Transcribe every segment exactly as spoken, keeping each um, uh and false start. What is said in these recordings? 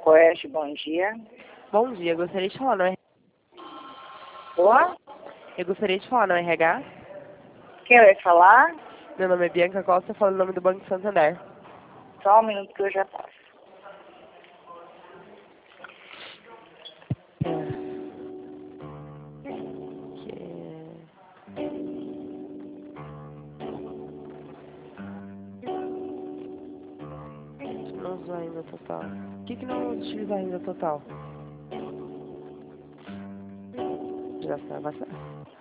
Oeste, bom dia. Bom dia, gostaria de falar no R H. Boa? Eu gostaria de falar no R H. Quem vai falar? Meu nome é Bianca Costa, eu falo em nome do Banco Santander. Só um minuto que eu já passo. É. Que... Não usou ainda total. O que que não utilizou ainda total? Já estava certo.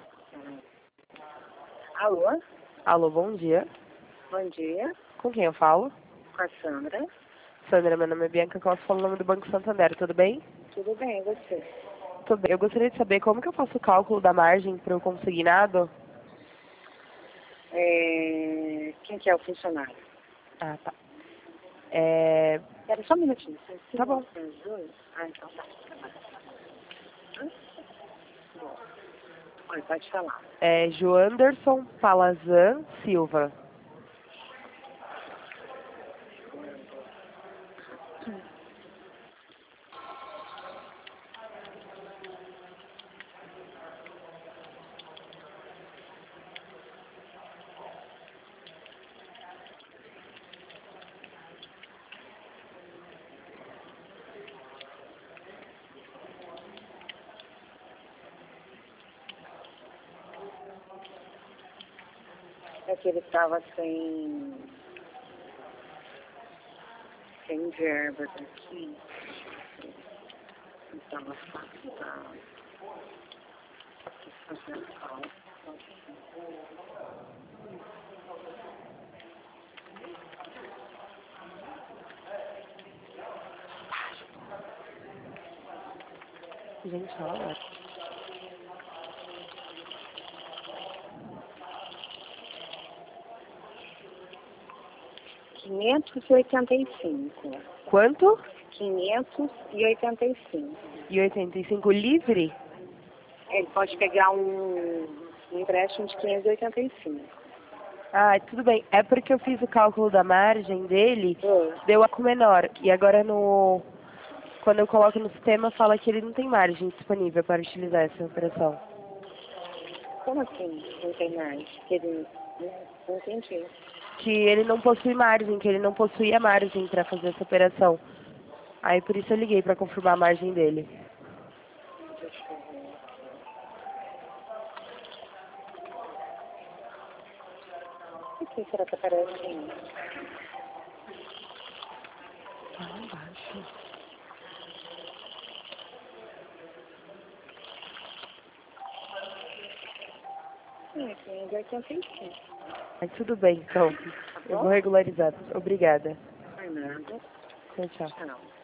Alô? Alô, bom dia. Bom dia. Com quem eu falo? Com a Sandra. Sandra, meu nome é Bianca Costa, falo em nome do Banco Santander, tudo bem? Tudo bem, e você? Tudo bem. Eu gostaria de saber como que eu faço o cálculo da margem para o consignado? É... Quem que é o funcionário? Ah, tá. É... Espera só um minutinho. Você Tá bom. Ah, então tá. Hã? Bom. Olha, pode falar. É Joanderson Palazan Silva. É que ele estava sem... sem verbas aqui. Não estava fácil pra fazer a cálculo. Gente, olha. quinhentos e oitenta e cinco. Quanto? quinhentos e oitenta e cinco. E oitenta e cinco livre? Ele pode pegar um, um empréstimo de quinhentos e oitenta e cinco. Ah, tudo bem. É porque eu fiz o cálculo da margem dele, Oh. deu algo menor. E agora no... Quando eu coloco no sistema, fala que ele não tem margem disponível para utilizar essa operação. Como assim? Não tem mais? Que ele não, não entendi. Que ele não possui margem, que ele não possuía margem para fazer essa operação. Aí por isso eu liguei para confirmar a margem dele. Deixa eu ver. O que será que aparece aí? Ah, baixo. É, quinhentos e oitenta e cinco. Mas tudo bem, então. Tá Eu bom? vou regularizar. Obrigada. Fernando. Tchau, tchau. Tchau.